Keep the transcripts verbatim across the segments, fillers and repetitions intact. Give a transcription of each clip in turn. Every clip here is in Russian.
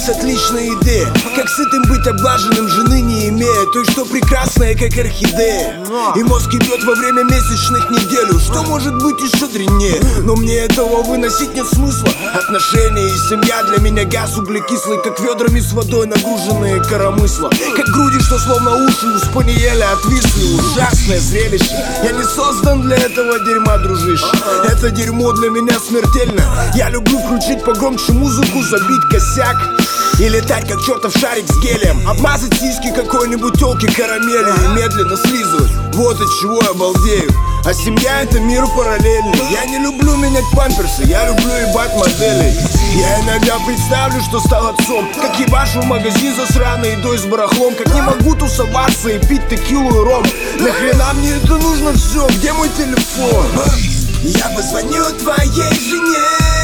есть отличная идея, как сытым быть облаженным, жены не имея той, что прекрасная, как орхидея. И мозг ебет во время месячных неделю, что может быть еще дряннее. Но мне этого выносить нет смысла. Отношения и семья для меня газ углекислый, как ведрами с водой нагруженные коромысла. Как груди, что словно уши у спаниеля отвисли. Ужасное зрелище. Я не создан для этого дерьма, дружище. Это дерьмо для меня смертельно. Я люблю включить погромче музыку, забить косяк и летать, как чертов шарик с гелием. Обмазать сиськи какой-нибудь тёлки карамелью и медленно слизывать. Вот от чего я балдею. А семья — это мир параллельный. Я не люблю менять памперсы, я люблю ебать моделей. Я иногда представлю, что стал отцом, как ебашу в магазин за сраной едой с барахлом. Как не могу тусоваться и пить текилу и ром. Нахрена мне это нужно все? Где мой телефон? Я позвоню твоей жене,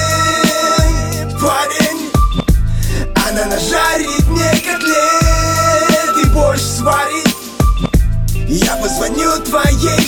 парень. Она нажарит мне котлет и борщ сварит. Я позвоню твоей